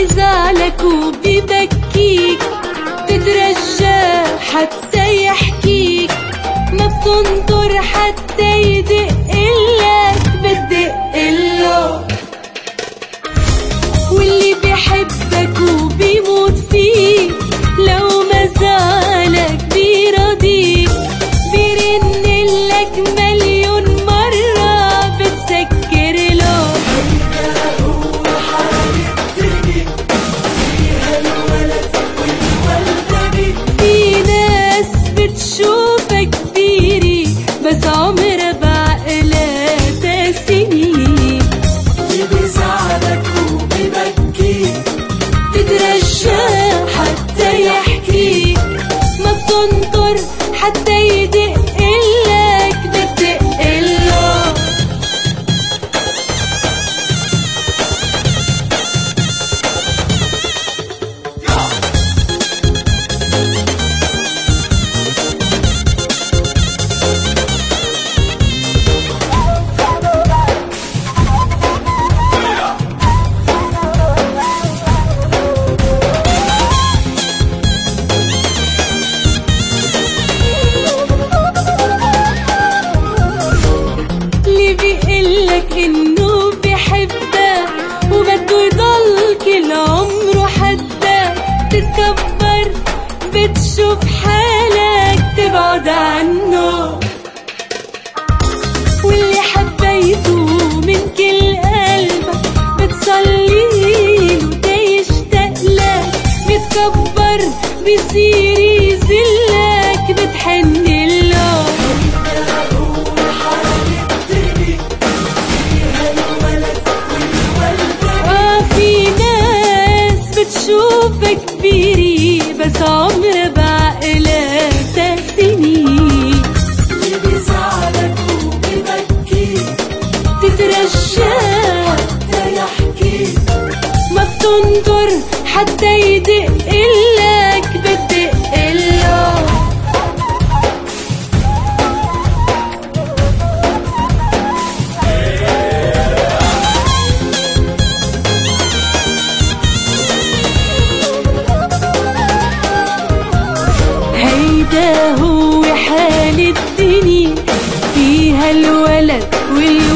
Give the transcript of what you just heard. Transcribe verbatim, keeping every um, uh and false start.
بيزعلك وبيبكيك، تترجى حتى يحكيك، ما بتنطر حتى يدقلك بتدقله. واللي بيحبك وبيموت فيك لو ما زعلك بيرضيك، بيرنلك مليون مرة بتسكر له. هيدا هو حال الدنيا، فيها الولد والولداني. في ناس بتشوفك كبيري بس عمرها بعقلها سنين، اللي بيزعلك وبيبكيك، تترجى حتى يحكيك، ما بتنطر حتى يدقلك بتدقله. اللي بيقلك انه بيحبك وبده يضل كل عمره حدك، تتكبر بتشوف حالك تبعد عنه. واللي حبيته من كل قلبك بتصليله تيشتاق لك، بيتكبر بيصير يذلك بتحن له. هيدا هو حال الدنيا، فيها الولد والولداني. آه في ناس بتشوفك كبيري بس عمرها بعقلها سنين، اللي بيزعلك وبيبكيك، تترجى حتى يحكيك، ما بتنطر حتى يدقلك بتدقله. هيدا هو حال الدنيا، فيها الولد والولد